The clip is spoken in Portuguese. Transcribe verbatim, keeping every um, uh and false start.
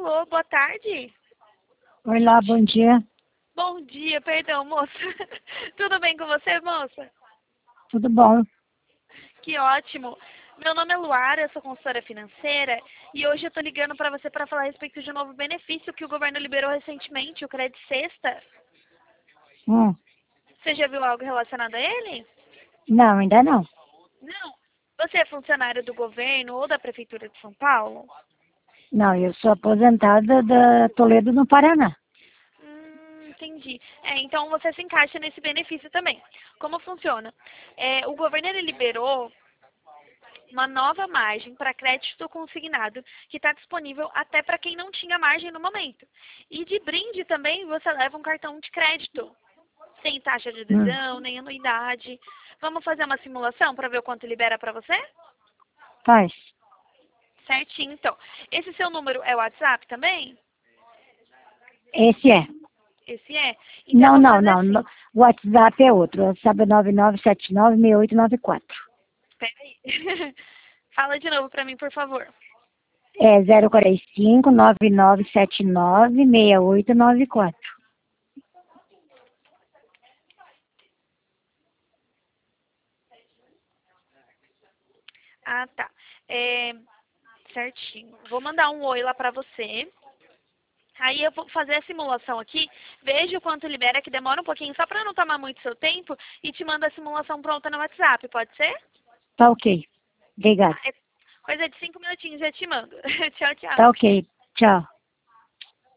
Alô, boa tarde. Oi lá, bom dia. Bom dia, perdão, moça. Tudo bem com você, moça? Tudo bom? Que ótimo. Meu nome é Luara, eu sou consultora financeira e hoje eu tô ligando para você para falar a respeito de um novo benefício que o governo liberou recentemente, o Crédito Sexta. Hum, Você já viu algo relacionado a ele? não, ainda não. Não. Você é funcionário do governo ou da Prefeitura de São Paulo? Não, eu sou aposentada da Toledo, no Paraná. Hum, entendi. É, então você se encaixa nesse benefício também. Como funciona? É, o governo ele liberou uma nova margem para crédito consignado que está disponível até para quem não tinha margem no momento. E de brinde também você leva um cartão de crédito, sem taxa de Hum, adesão, nem anuidade. Vamos fazer uma simulação para ver o quanto libera para você? faz. Certinho, então. Esse seu número é o WhatsApp também? Esse é. Esse é? Então eu Não, vou não, fazer não. no- assim. O WhatsApp é outro. O WhatsApp é nove nove sete nove seis oito nove quatro. Peraí. Fala de novo para mim, por favor. É zero quarenta e cinco, nove nove sete nove seis oito nove quatro. Ah, tá. É, certinho. Vou mandar um oi lá pra você. Aí eu vou fazer a simulação aqui, vejo o quanto libera, que demora um pouquinho, só pra não tomar muito seu tempo, e te mando a simulação pronta no WhatsApp, pode ser? Tá ok. Tá, Obrigada. é coisa de cinco minutinhos, já te mando. Tchau, Tá tchau. ok. Tchau.